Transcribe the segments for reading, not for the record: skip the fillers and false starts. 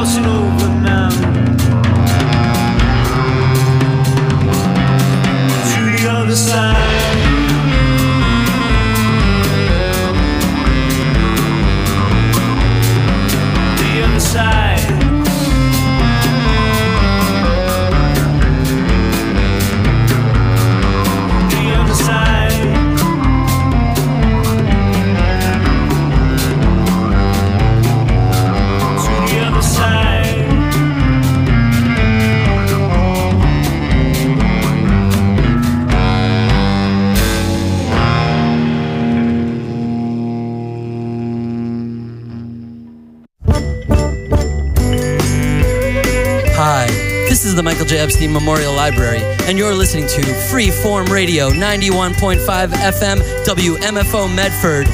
the Michael J. Epstein Memorial Library, and you're listening to Freeform Radio, 91.5 FM, WMFO Medford.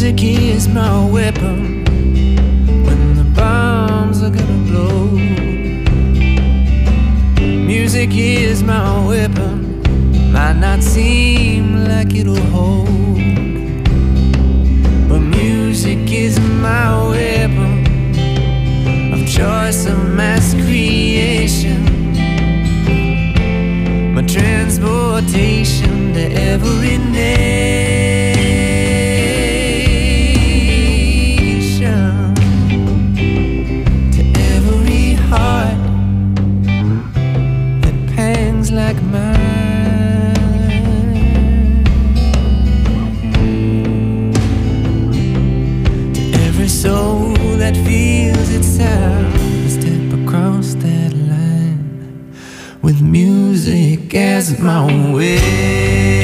Music is my weapon when the bombs are gonna blow. Music is my weapon, might not seem like it'll hold, but music is my weapon of choice, of mass creation, my transportation to every nation, to every heart that pangs like mine, to every soul that feels its sound. Step across that line with music as my way.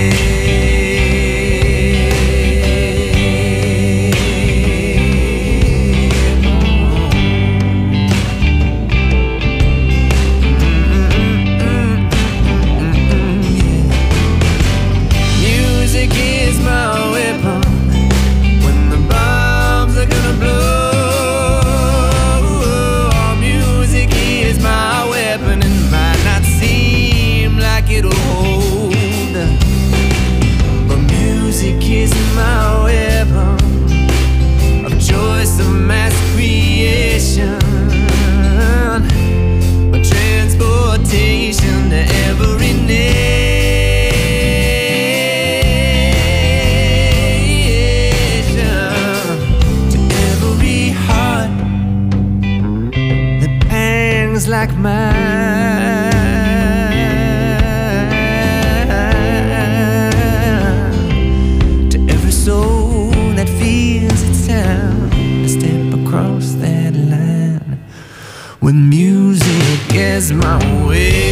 Like mine, to every soul that feels its sound, to step across that line with music as my way.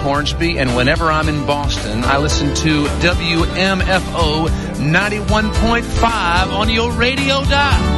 Hornsby, and whenever I'm in Boston, I listen to WMFO 91.5 on your radio dial.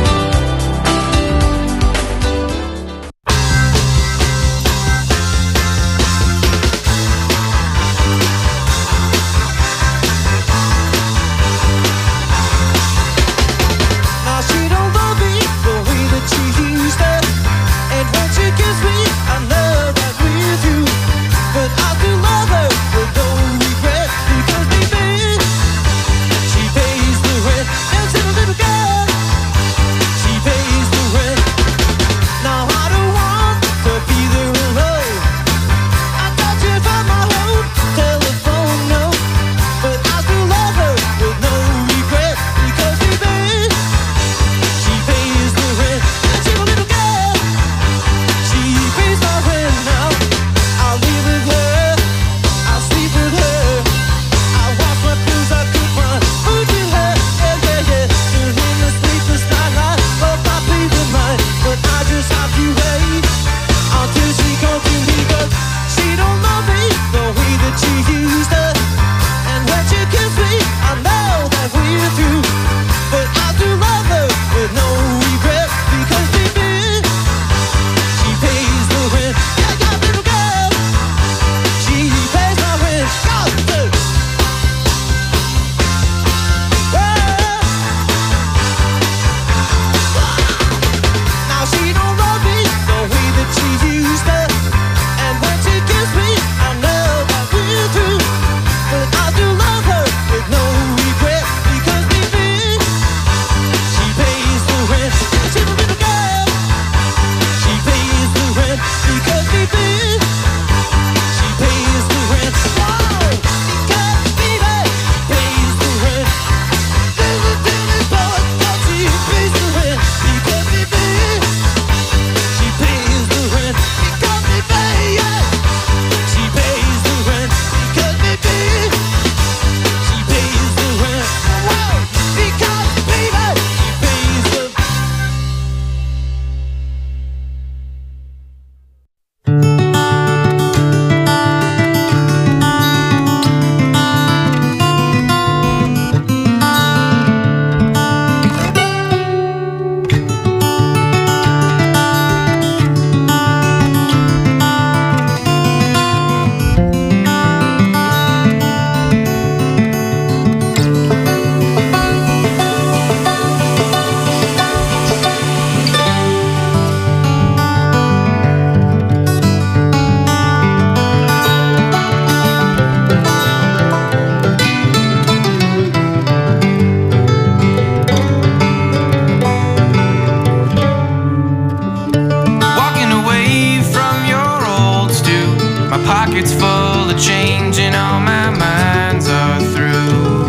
pockets full of change and all my minds are through.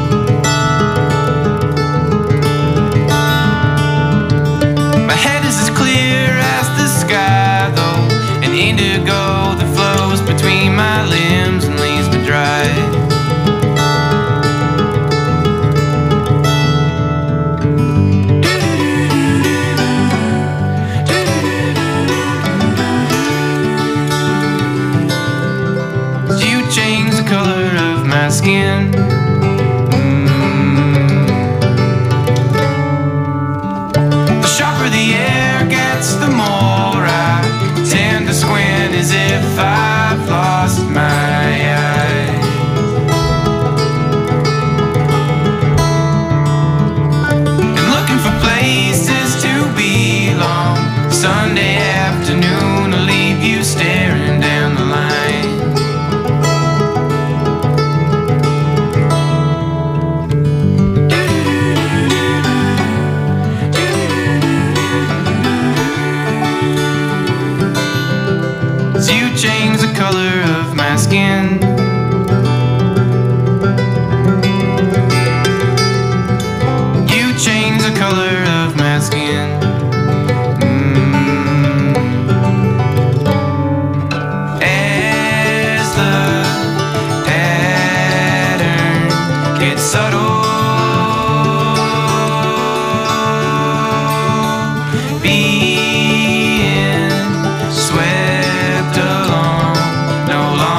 My head is as clear as the sky though, an indigo that flows between my limbs and leaves me dry. Skin. The sharper the air gets, the more I tend to squint as if I've lost my eye. And looking for places to belong. Sunday afternoon will leave you staring down the line. Change the color of my skin. You change the color of my skin. As the pattern gets subtle, being swept no longer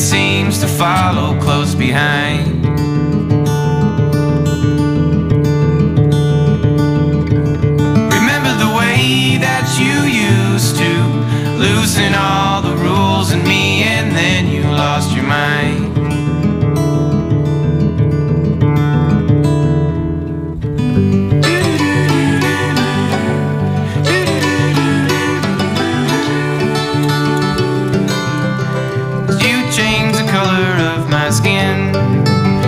seems to follow close behind. Remember the way that you used to loosen all the rules in me, and then you lost your mind. Skin,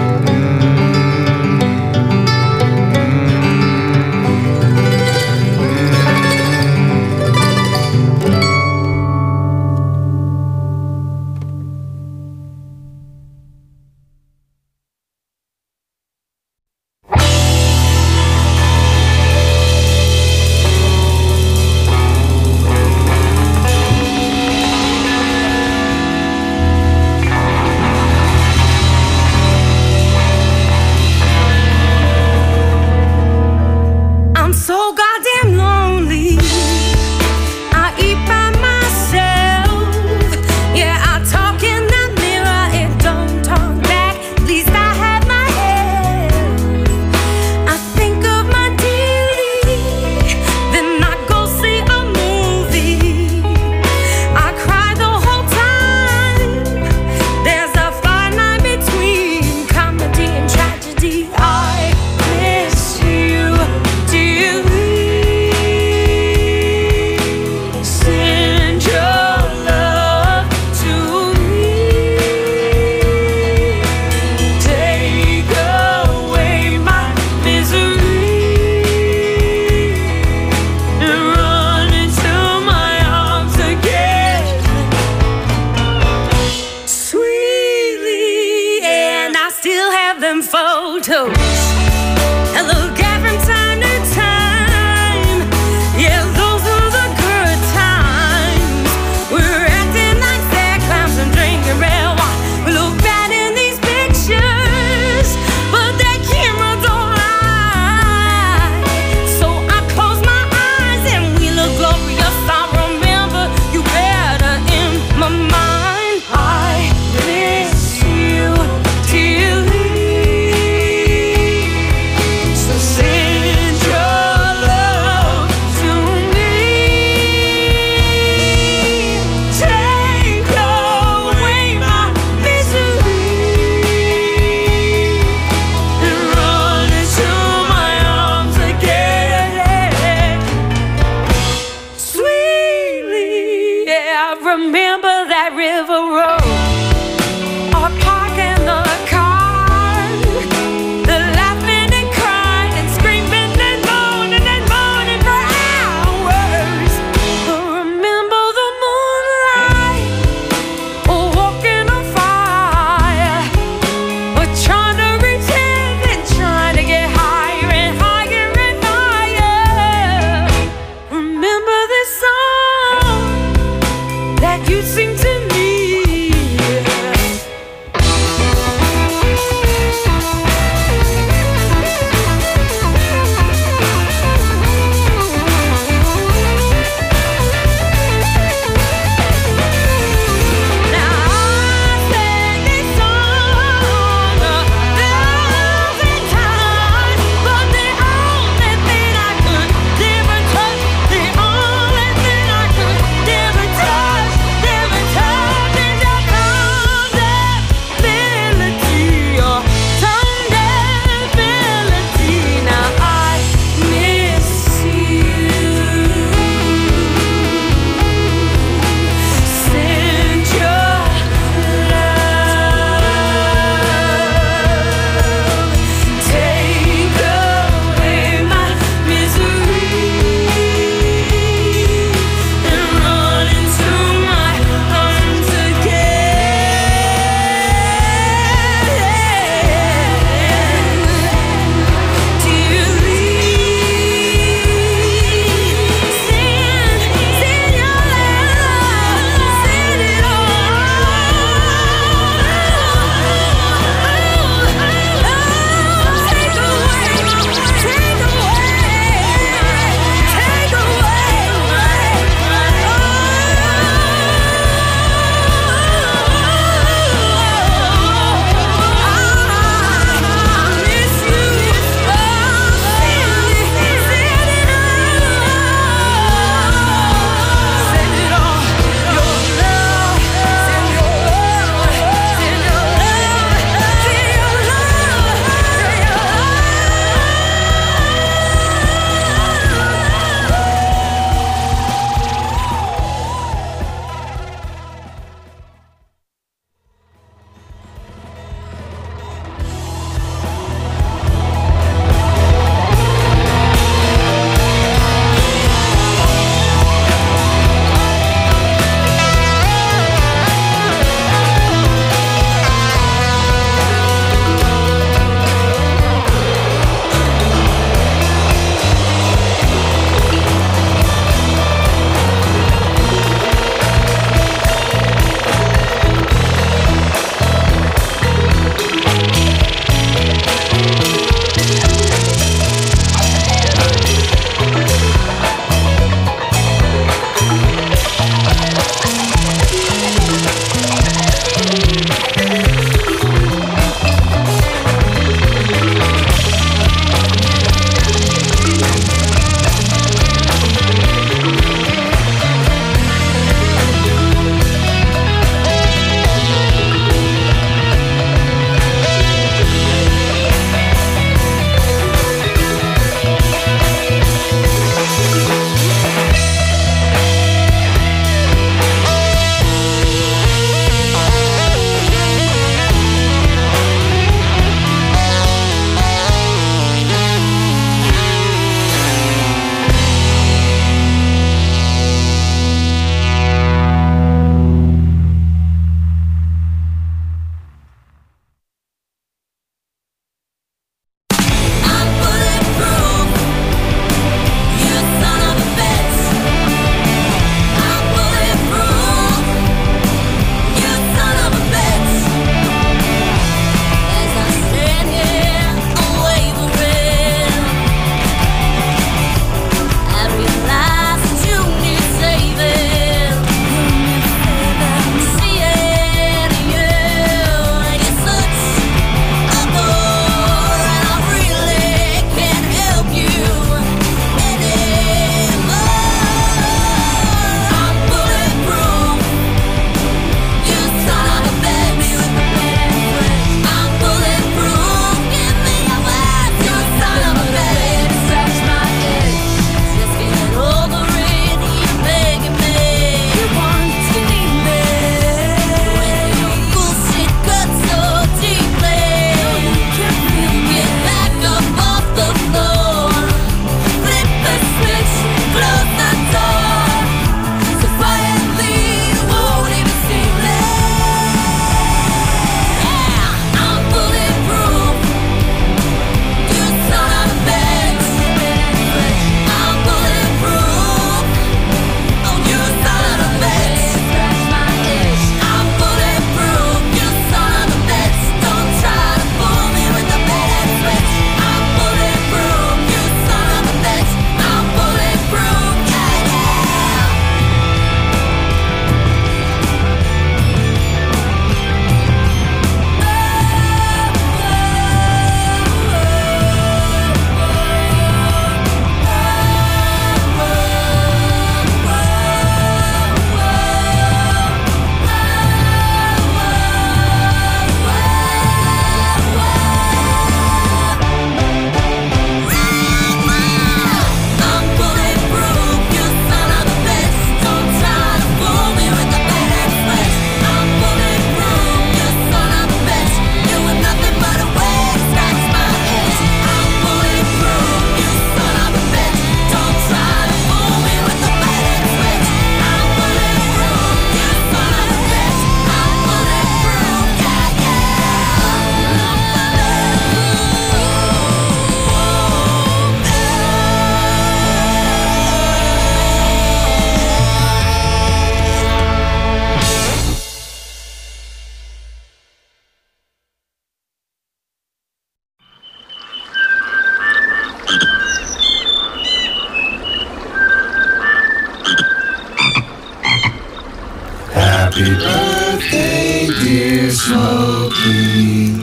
Happy birthday, dear Smokey.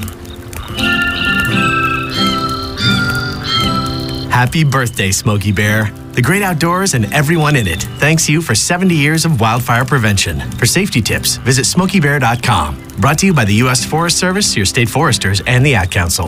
Happy birthday, Smokey Bear. The great outdoors and everyone in it thanks you for 70 years of wildfire prevention. For safety tips, visit smokeybear.com. Brought to you by the U.S. Forest Service, your state foresters, and the Ad Council.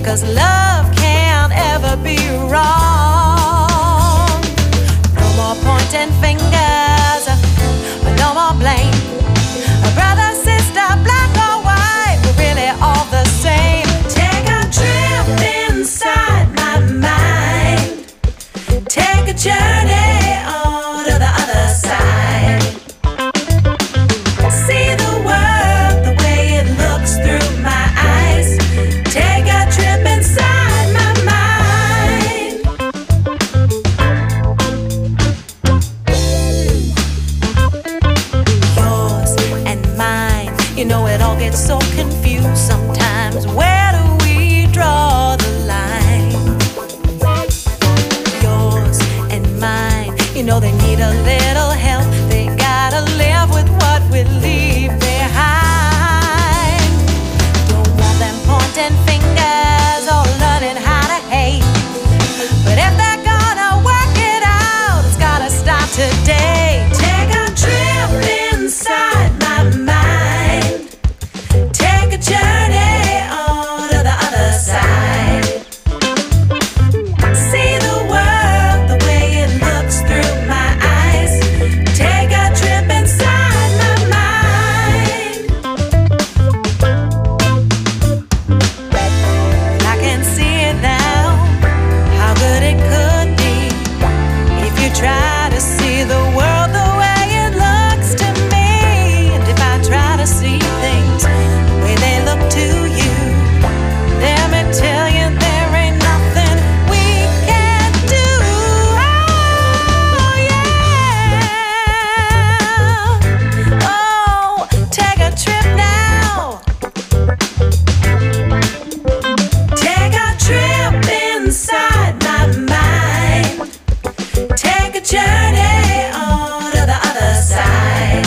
'cause love can't ever be wrong. No more pointing fingers, no more blame. Brother, sister, black or white, we're really all the same. Take a trip inside my mind. Take a journey on to the other side. See the world the way it looks through my eyes. Take a trip inside my mind. Yours and mine, you know it all gets so confused sometimes. Where do we draw the line? Yours and mine, you know they need a little help. They gotta live with what we leave behind. Don't want them pointing fingers or learning how to hate. But if they're gonna work it out, it's gotta stop today. Take a trip inside my mind. Take a journey on to the other side. See the world the way it looks through my eyes. Take a trip inside my mind. I can see it now, how good it could be if you try to see the world the way it looks to me. And if I try to see things the way they look to you, let me tell you there ain't nothing we can't do. Oh yeah. Oh, take a trip now. Take a trip inside my mind. Take a journey on to the other side.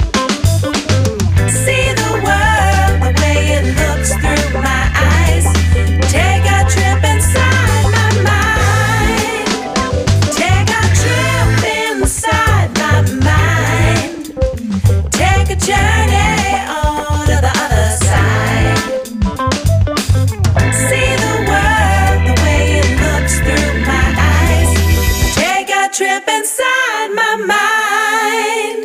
See the world the way it looks through my eyes. Take a trip inside my mind. Take a trip inside my mind. Take a journey on to the other side. See the world the way it looks through my eyes. Take a trip inside my mind.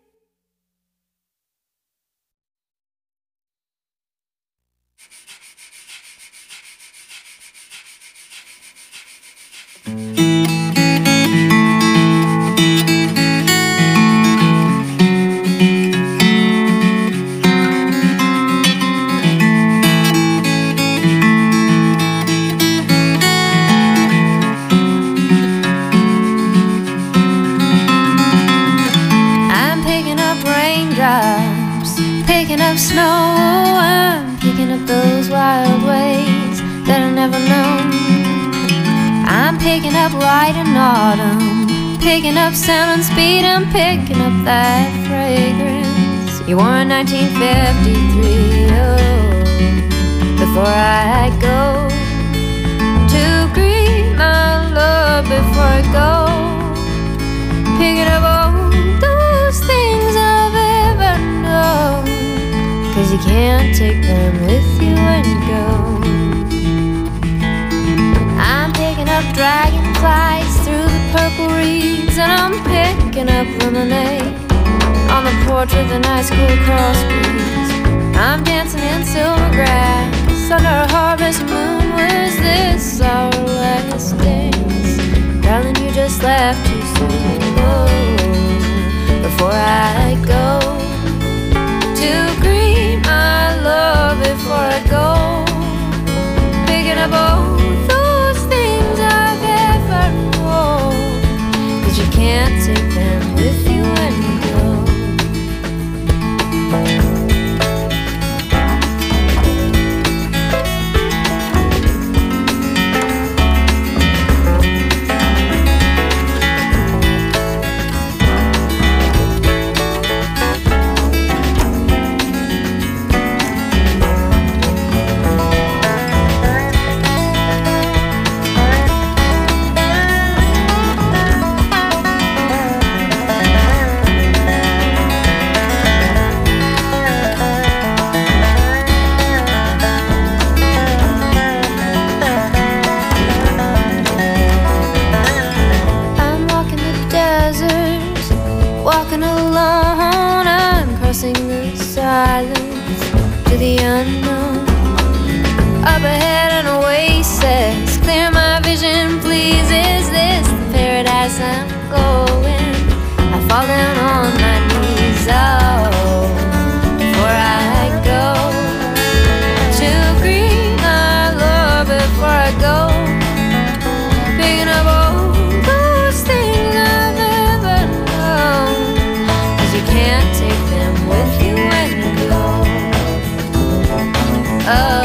I'm picking up raindrops, picking up snow. I'm picking up those wild ways that I never known. I'm picking up light and autumn, picking up sound and speed. I'm picking up that fragrance you wore in 1953. Oh, before I go to greet my love, before I go, picking up all those things I've ever known, 'cause you can't take them with you when you go. I'm picking up dragonflies through the purple reeds, and I'm picking up lemonade on the porch of the nice cool cross breeze. I'm dancing in silver grass under a harvest moon. Was this our last dance? Darling, you just left too soon. Oh, before I go to greet my love, before I go, picking up all those things I've ever known, 'cause you can't take them with you when you go. the unknown. Up ahead an oasis, clear my vision, please. Is this the paradise I'm going? I fall down on my knees, oh, before I go to greet my Lord, before I go, picking up all those things I've ever known, 'cause you can't take them with you when you go. Oh,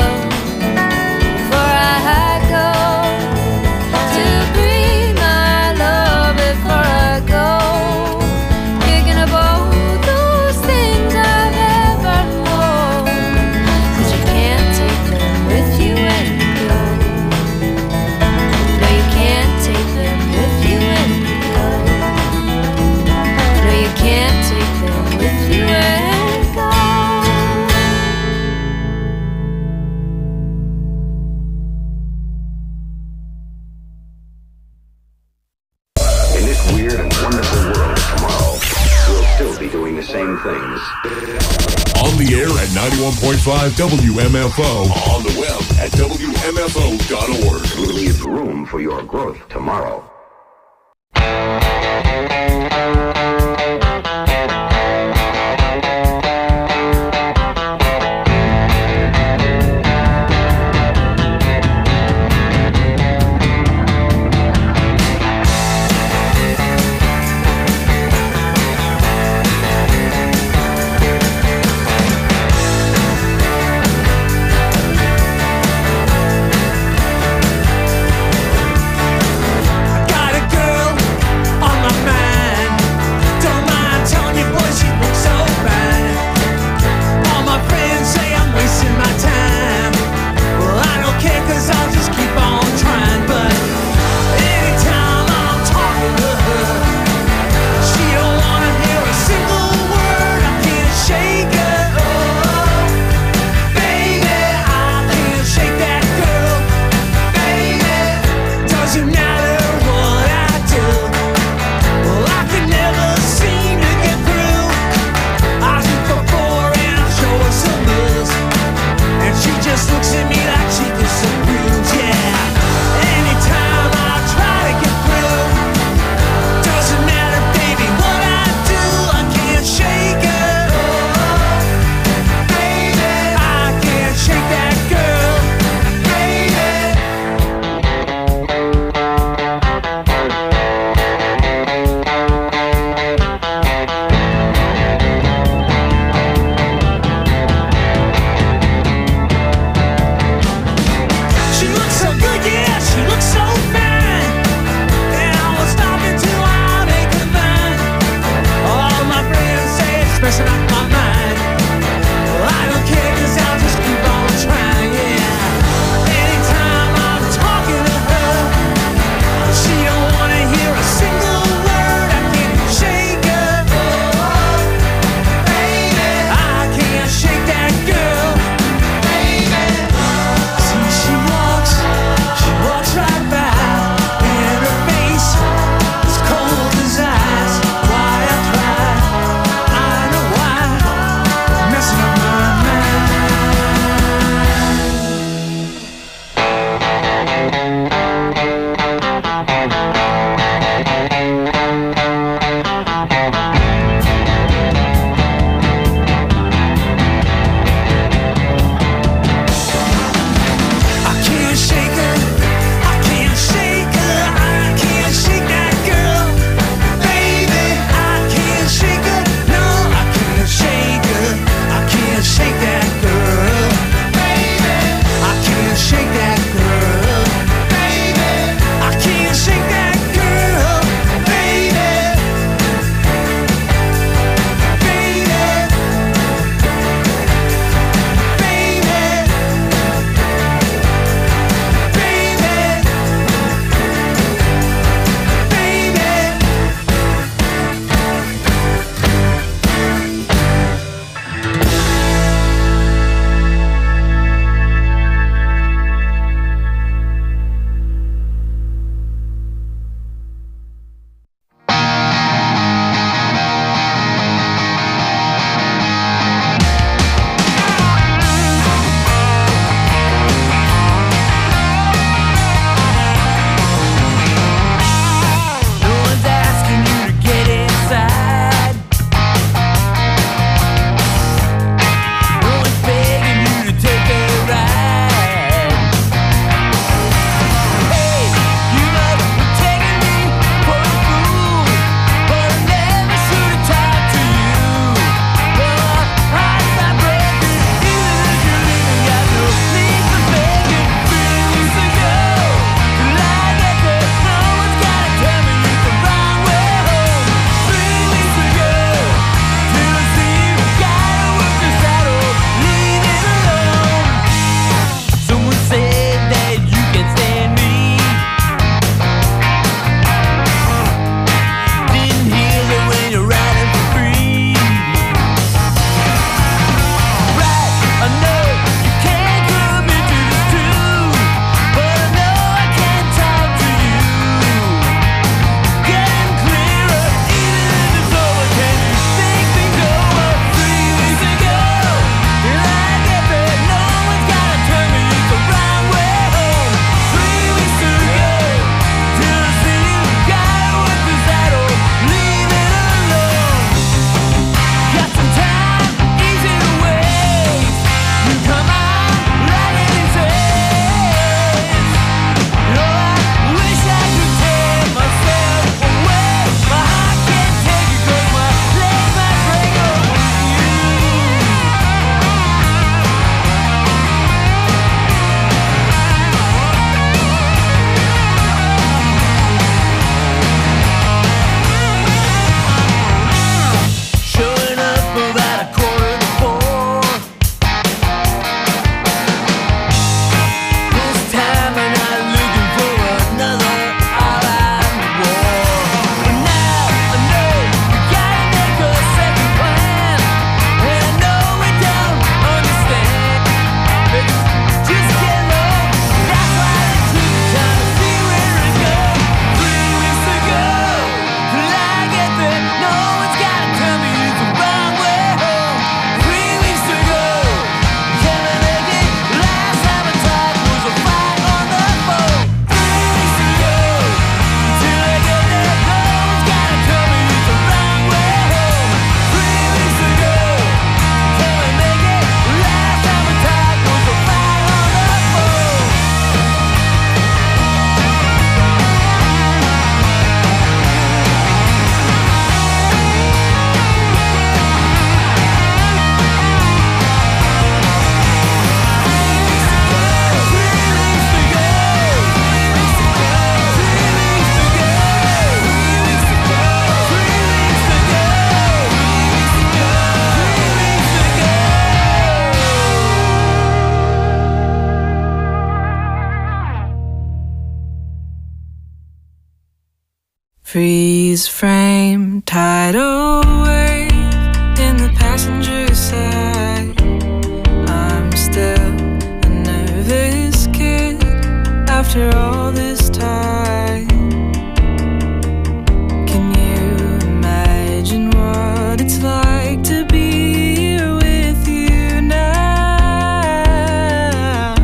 On the air at 91.5 WMFO. On the web at WMFO.org. Leave room for your growth tomorrow. I freeze frame, tidal wave in the passenger side. I'm still a nervous kid after all this time. Can you imagine what it's like to be here with you now?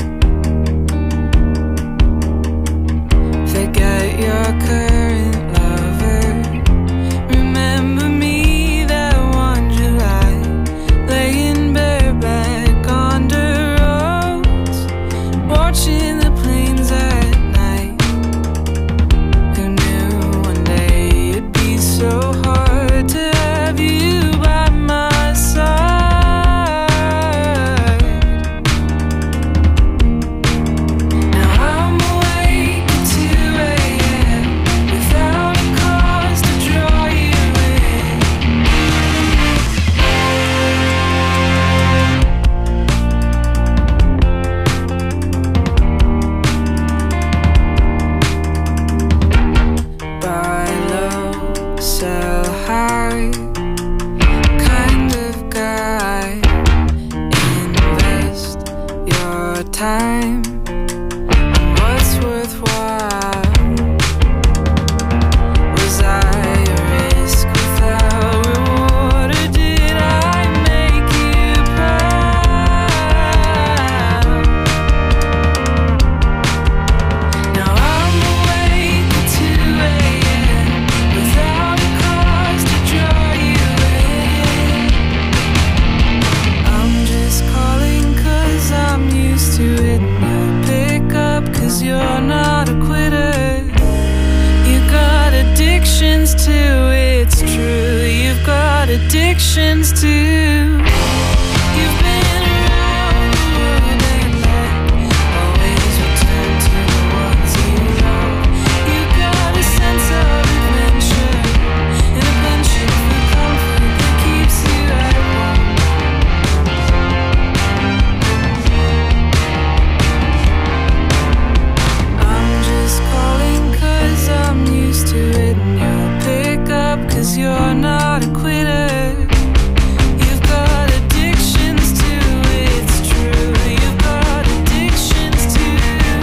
Forget your current lover. Remember me that one July, laying bareback on the roads, watching the planes at night. Who knew one day it'd be so hard to have you by my side? Now I'm awake at 2 a.m. without a cause to draw you in. Buy low, sell high, kind of guy. Invest your time in what's worthwhile. Was I a risk without reward, or did I make you proud? Now I'm awake at 2 a.m. without a cause to draw you in. I'm just calling 'cause I'm used to it. You'll pick up 'cause you're not a quitter. You got addictions too, it's true. You've got addictions too. You've been around the world and back, always return to the ones you love. You got a sense of adventure and a penchant for comfort that keeps you at home. I'm just calling 'cause I'm used to it, and you'll pick up 'cause you're not a quitter. You've got addictions too, it's true. You've got addictions too.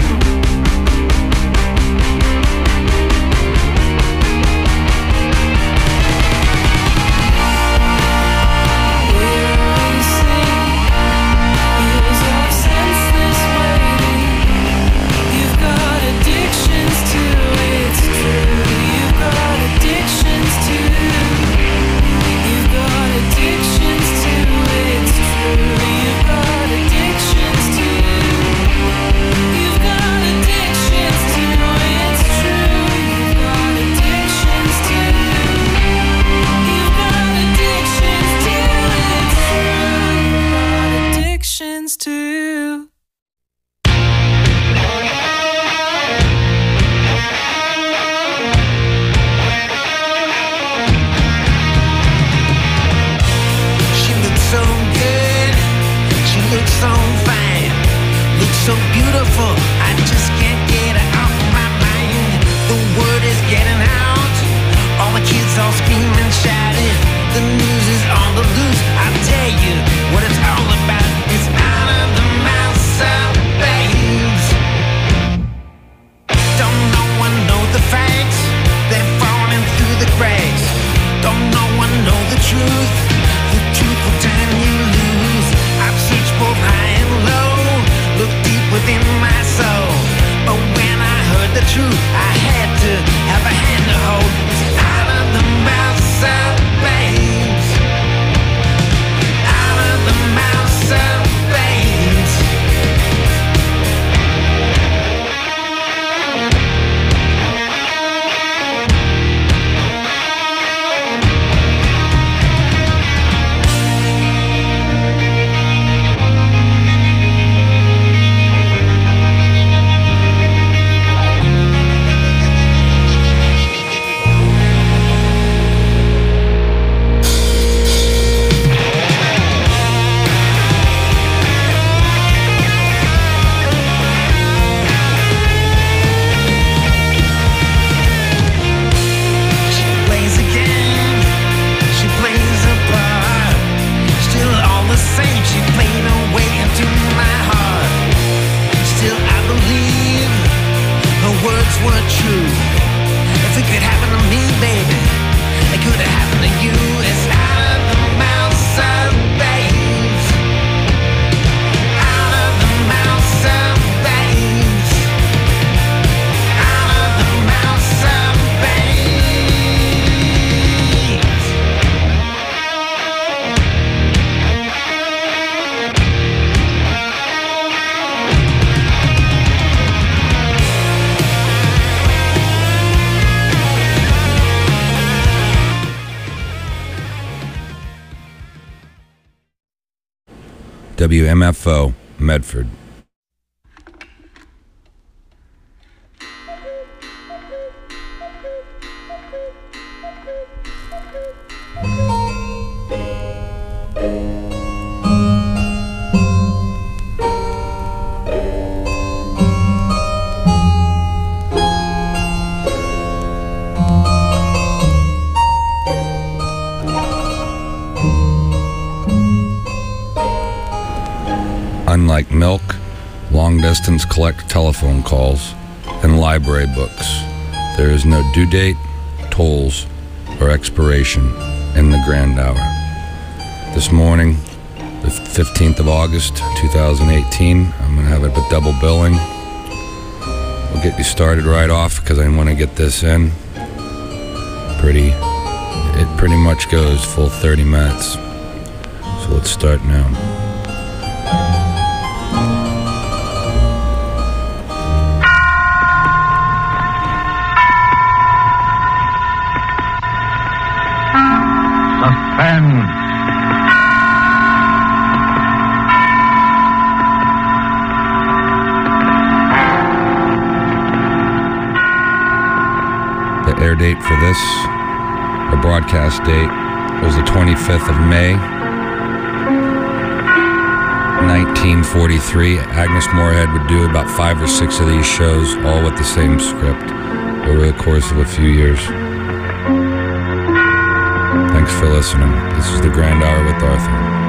We're racing, years of senseless waiting. You've got addictions too, it's true. You've got addictions too. You've got addictions too, it's true. You've got addictions too. You've got addictions too, it's true. You've got addictions too. You've got addictions too, it's true. You've got addictions too. She looks so good, she looks so fine, looks so beautiful, I just can't get her off my mind. The word is getting out, all the kids all screaming, shouting, the news is on the loose. I'll tell you what it's all about, it's out of the mouths of babes. Don't no one know the facts, they're falling through the cracks. Don't no one know the truth will turn you loose. I've searched both high and low, looked deep within my soul, but when I heard the truth, I had to have a hand to hold. It's out of the mouths of babes, out of the mouths WMFO, Medford. Unlike milk, long distance collect telephone calls, and library books, there is no due date, tolls, or expiration in the grand hour. This morning, the 15th of August, 2018, I'm going to have it with double billing. We'll get you started right off because I want to get this in. It pretty much goes full 30 minutes. So let's start now. Suspense. The air date for this, the broadcast date, was the 25th of May, 1943. Agnes Moorehead would do about 5 or 6 of these shows, all with the same script, over the course of a few years. Thanks for listening. This is The Grand Hour with Arthur.